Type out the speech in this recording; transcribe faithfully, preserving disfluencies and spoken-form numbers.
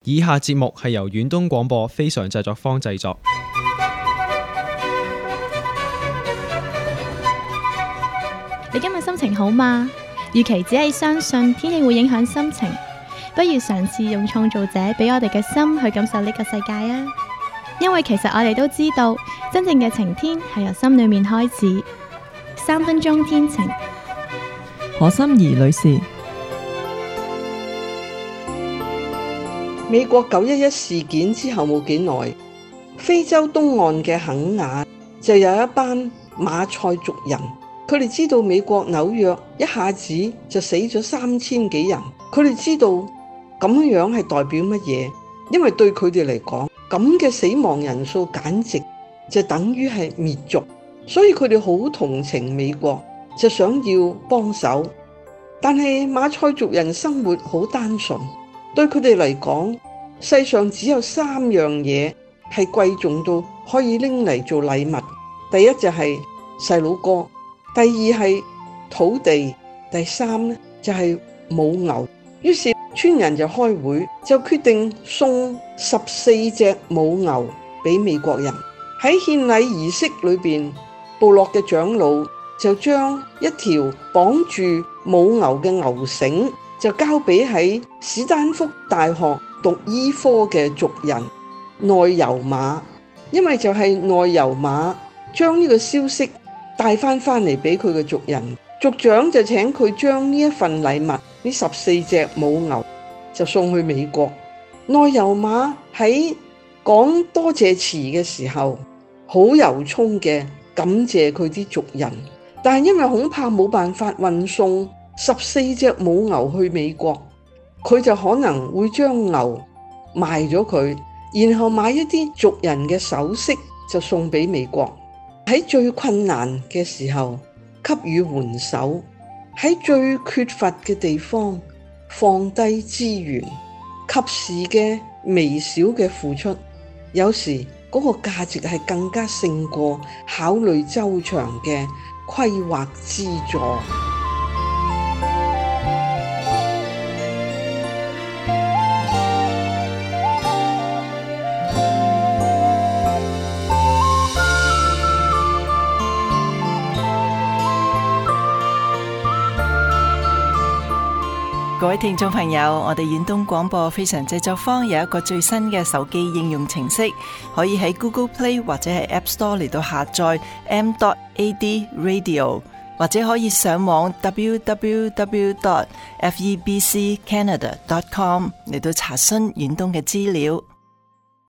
以下節目係由遠東廣播非常製作坊製作。 你今日心情好嗎？與其只係相信天氣會影響心情，不如嘗試用創造者俾我哋嘅心去感受呢個世界啊！因為其實我哋都知道，真正嘅晴天係由心裏面開始。三分鐘天晴， 何心怡女士。 美國九一一事件之後冇幾耐，非洲東岸嘅肯亞就有一班馬賽族人。佢哋知道美國紐約一下子就死咗三千幾人，佢哋知道咁樣係代表乜嘢？因為對佢哋嚟講，咁嘅死亡人數簡直就等於係滅族，所以佢哋好同情美國，就想要幫手。但係馬賽族人生活好單純，對佢哋嚟講，世上只有三樣嘢係貴重到可以拎嚟做禮物。第一就係細佬哥。第二係土地，第三咧就係母牛。於是村人就開會，就決定送十四隻母牛俾美國人。喺獻禮儀式裏邊，部落嘅長老就將一條綁住母牛嘅牛繩就交俾喺史丹福大學讀醫科嘅族人內尤馬，因為就係內尤馬將呢個消息帶翻翻嚟俾佢嘅族人，族長就請佢將呢一份禮物，呢十四隻母牛就送去美國。內尤馬喺講多謝詞嘅時候，好由衷嘅感謝佢啲族人，但係因為恐怕冇辦法運送十四隻母牛去美國，佢就可能會將牛賣咗佢，然後買一啲族人嘅首飾就送俾美國。喺最困難嘅時候給予援手，喺最缺乏嘅地方放低資源，及時嘅微小嘅付出，有時嗰個價值係更加勝過考慮周詳嘅規劃資助。 各位聽眾朋友，我哋遠東廣播非常製作坊有一個最新嘅手機應用程式，可以喺 Google Play 或者係 App Store 嚟到下載 m dot a d radio， 或者可以上網 w w w dot f e b c canada dot com 嚟到查詢遠東嘅資料。